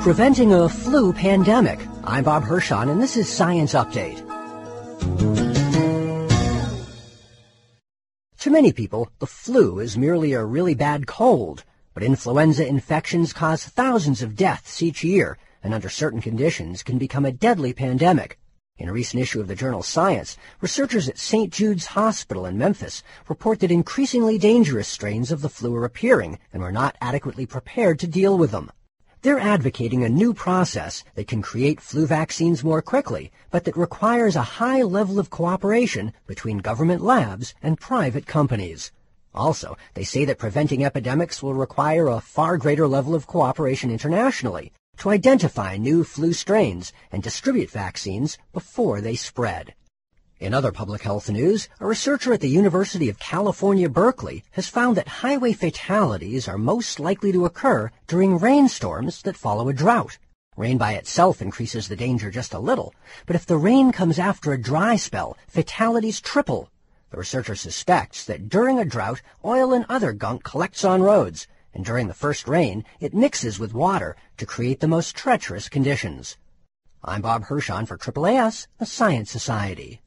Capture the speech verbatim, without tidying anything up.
Preventing a flu pandemic. I'm Bob Hirschon, and this is Science Update. To many people, the flu is merely a really bad cold, but influenza infections cause thousands of deaths each year, and under certain conditions can become a deadly pandemic. In a recent issue of the journal Science, researchers at Saint Jude's Hospital in Memphis report that increasingly dangerous strains of the flu are appearing, and we're not adequately prepared to deal with them. They're advocating a new process that can create flu vaccines more quickly, but that requires a high level of cooperation between government labs and private companies. Also, they say that preventing epidemics will require a far greater level of cooperation internationally to identify new flu strains and distribute vaccines before they spread. In other public health news, a researcher at the University of California, Berkeley, has found that highway fatalities are most likely to occur during rainstorms that follow a drought. Rain by itself increases the danger just a little, but if the rain comes after a dry spell, fatalities triple. The researcher suspects that during a drought, oil and other gunk collects on roads, and during the first rain, it mixes with water to create the most treacherous conditions. I'm Bob Hirschon for A A A S, the Science Society.